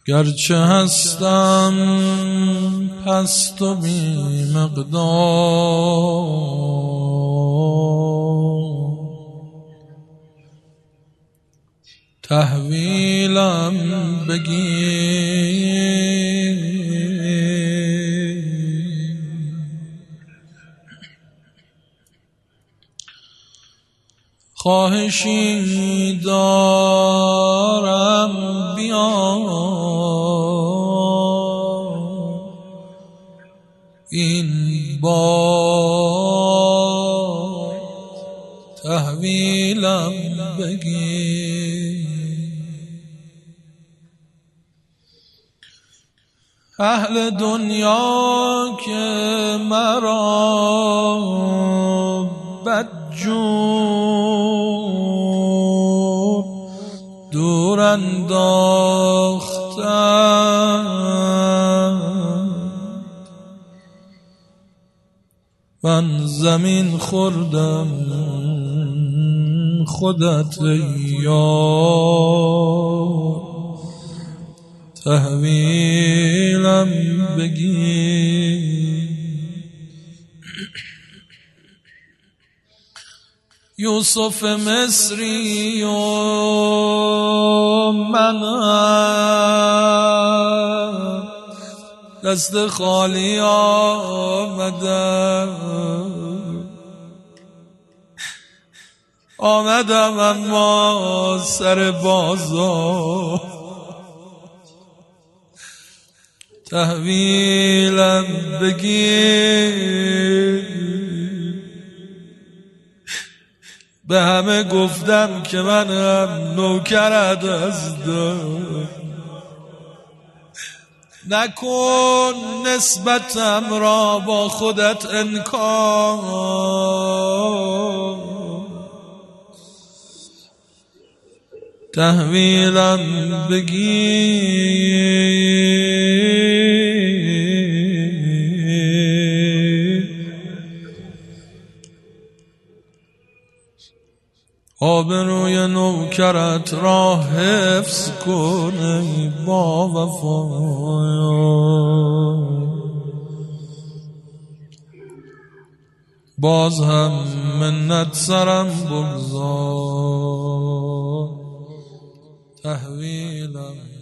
گرچه هستم پست و بی مقدار، تحویلم بگیر خواهشی دارم بیا این بار تحویلم بگیر. اهل دنیا که مرا بدجور دور انداختند، من زمین خوردم خودت یار تحویلم بگیر. یوسف مصری و من دست خالی آمدم اما سر بازار تحویلم بگیر. به همه گفتم که منم نوکرت هستم، نکن نسبتم را با خودت انکار تحویلم بگیر. آبروی نوکرت را حفظ کن ای با وفا، باز هم منت سرم بگذار تحویلم